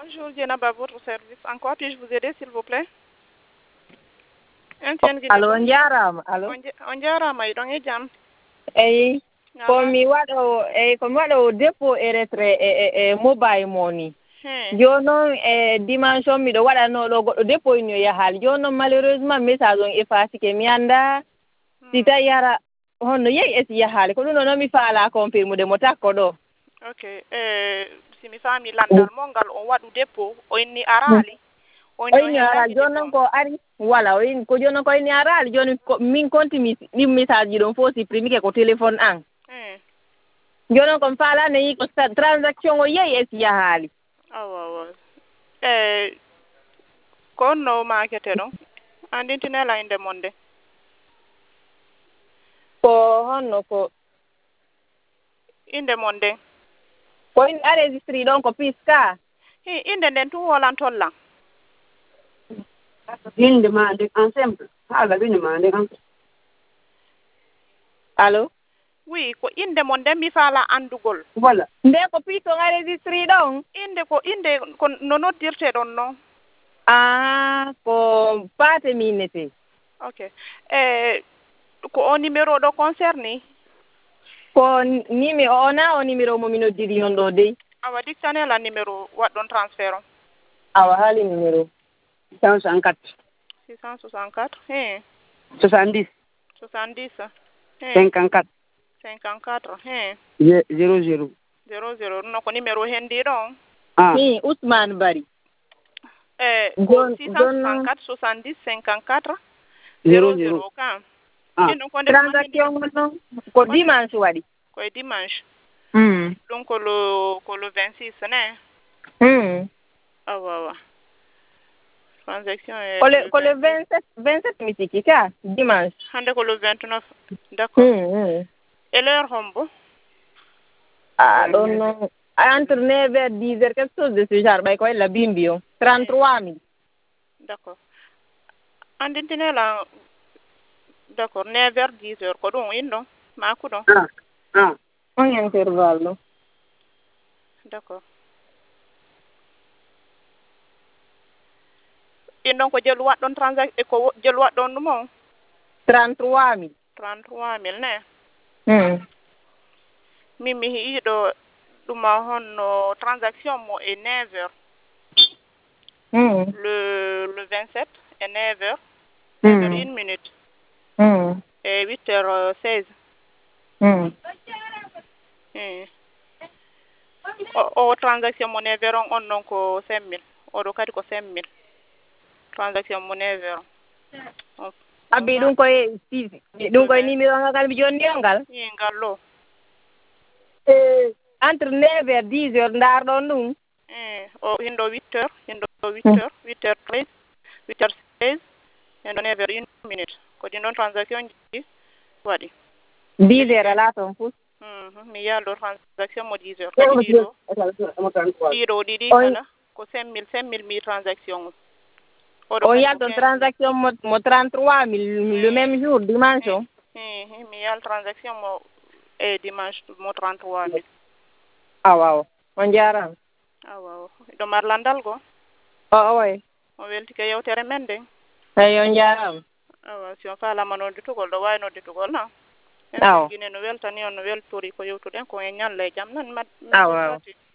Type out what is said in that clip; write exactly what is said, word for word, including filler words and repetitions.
Bonjour, Dienaba, votre service. En quoi puis-je vous aider, s'il vous plaît? Entienne Guinée. Allo, njaaraama. Allo. On jarama iɗon e jam. Eyi, ko mi waɗo eyi ko mi waɗo dépôt et retrait e e e mobile money. Jooni noon e dimension miɗo waɗanoo ɗo goɗɗo dépôt ni yo yahaali. Jooni noon malheureusement message on effacike mi annda si tawi hara honno yehi e si yahaali ko ɗum ɗo noon mi faalaa confirmude mo takko ɗo. Ok, e si mi faami landal mo ngal on waɗu dépôt o inni araali. o inni araali jooni noon ko ari voilà o inni ko jooni noon ko inni araali jooni min continue ɗin message ji ɗon fof supprimike ko téléphone an. jooni noon komi faalaani yii ko transaction o yehi e si yahaali. awa awa e ko on no maakete ɗon andintinela innde mon nde ko honno ko innde mon nde ko in enregistré ɗon ko piska i innde nden tun wolantollan inde ma nde en simple haala inde ma nde en allo oui ko inde mon nden mi faala andugol voilà nde ko pisko enregistré ɗon inde ko inde ko no noddirte ɗon noon ah ko paate minnete ok e ko o numéro ɗo concerné ko numéro o na o numéro mo mi noddiri on ɗo dey awa dictanela numéro waɗɗon transfert on awa haali numéro six cent soixante-quatre six cent soixante-quatre he soixante-dix soixante-dix he cinquante-quatre cinquante-quatre he zéro zéro zéro zéro ɗum no ko numéro henndi ɗon ah i Ousmane Bari e ko six cent soixante-quatre soixante-dix cinquante-quatre zéro zéro kam ah transaction ngon noon ko dimanche waɗi koye dimanche mm ɗum ko le ko le vingt-six ne mm awa awa transaction e ko le ko le vingt-sept vingt-sept mi sikki ka dimanche hannde ko le vingt-neuf d' accord mm e l'heure hombo ah ɗon noon entre neuf heures dix heures quelque chose de ce genre ɓay ko ella bimbi o trente-trois mille d' accord andintinela d' accord neuf heures dix heures ko ɗum in ɗon maku ɗon ah ah on intervalle ɗo d' accord in ɗon ko jelu waɗɗon transaction ko jelu waɗɗon ɗum on trente-trois mille trente-trois mille ne mm min mi hiiɗo ɗuma honno transaction mo e neuf heures mm le le vingt-sept et neuf heures mm neuf heures une minute mm et huit heures seize mm mm. o o transaction mo neuf heures on on noon ko cinq mille oɗo kadi ko cinq mille transaction mo neuf heures on abbi ɗum koye six ɗum koye numéro ngal ngal mi jonni o ngal i ngal ɗo e entre neuf heures dix heures ndaarɗon ɗum e o hinɗo huit heures hinɗo huit heures huit heures treize huit heures seize hinɗo neuf heures une minute ko ɗin ɗon transaction ji waɗi dix heures ala toon fof mi yalɗo transaction mo dix heures kadi ɗiɗo ɗiɗo ɗiɗi kala ko cinq mille cinq mille mi transaction o on yalton transaction mo mo trente-trois mille le même jour dimanche o i mi yal transaction mo e dimanche mo trente-trois mille awa awa on jarama awa awa ɗo mar landal go o oy o weltike yewtere men nde eyi on jarama awa si on faalama nodditugol ɗo wawi nodditugol na awa guine no weltani on no weltori ko yewtuɗen ko e ñalle e jaam nan awa awa